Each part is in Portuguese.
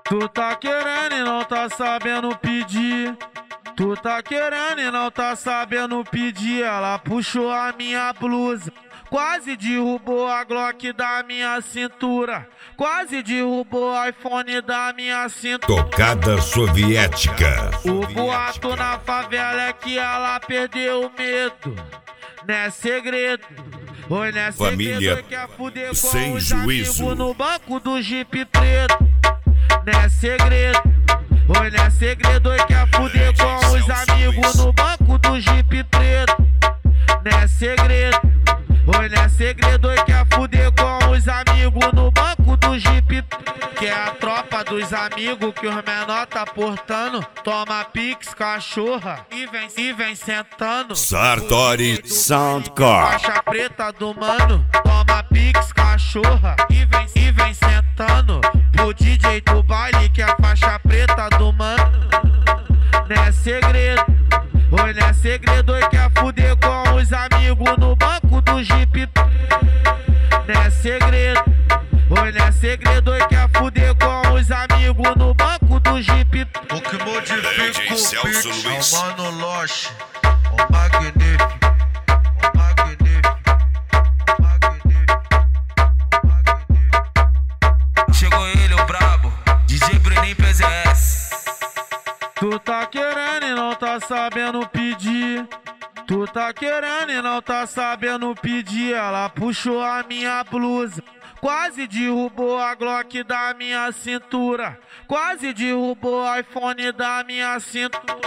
Tu tá querendo e não tá sabendo pedir. Tu tá querendo e não tá sabendo pedir. Ela puxou a minha blusa, quase derrubou a Glock da minha cintura, quase derrubou o iPhone da minha cintura. Tocada soviética. O boato na favela é que ela perdeu o medo. Não é segredo. Oi, não é Família segredo, quer fuder com sem os juízo. amigos no banco do Jeep preto. Não é segredo. Oi, não é segredo, quer fuder com os amigos no banco do Jeep preto. Não é segredo. Oi, não é segredo, quer fuder com os amigos no banco do Jeep. Que é a tropa dos amigos que os menor tá portando. Toma pix, cachorra e vem sentando. Sartori Soundcore. Faixa preta do mano. Toma pix, cachorra e vem sentando. Pro DJ do baile que é a faixa preta do mano. Não é segredo. Oi, não é segredo, quer fuder com os amigos no banco do Jeep. Não é segredo. Oi, não é segredo, quer fuder com os amigos no banco do Jeep. O que modifica o Celso beat Luiz. é o Mano Loche, o magnífico, o magnífico, o magnífico, o magnífico. Chegou ele, o brabo, DJ Bruninho PZS. Tu tá querendo e não tá sabendo pedir. Tu tá querendo e não tá sabendo pedir. Ela puxou a minha blusa, quase derrubou a Glock da minha cintura, quase derrubou o iPhone da minha cintura.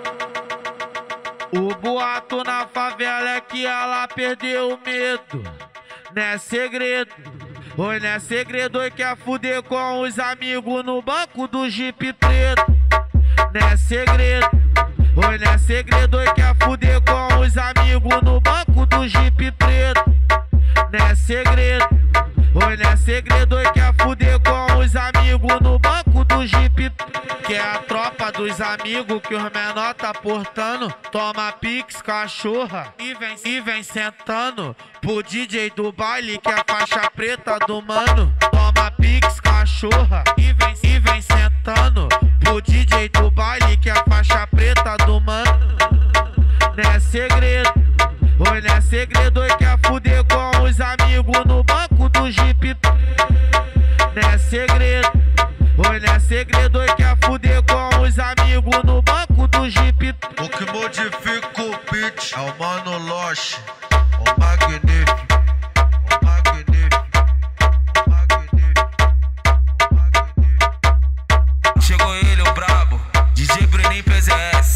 O boato na favela é que ela perdeu o medo. Não é segredo. Oi, não é segredo, quer fuder com os amigos no banco do Jeep preto. Não é segredo. Oi, não é segredo, quer fuder com os amigos no banco do Jeep preto. Não é segredo. Oi, não é segredo, quer fuder com os amigos no banco do Jeep. Que é a tropa dos amigos que os menor tá portando. Toma pix, cachorra e vem sentando. Pro DJ do baile que é a faixa preta do mano. Toma pix, cachorra e vem sentando. Pro DJ do baile que é a faixa preta do mano. Não é segredo. Oi, não é segredo, quer fuder com os amigos no banco do Jeep. Não é segredo. Oi, não é segredo, quer fuder com os amigos no banco do Jeep. O que modifica o beat é o Mano Loche, o magnífico, o magnífico, o magnífico, o magnífico. Chegou ele, o brabo, DJ Bruninho PZS.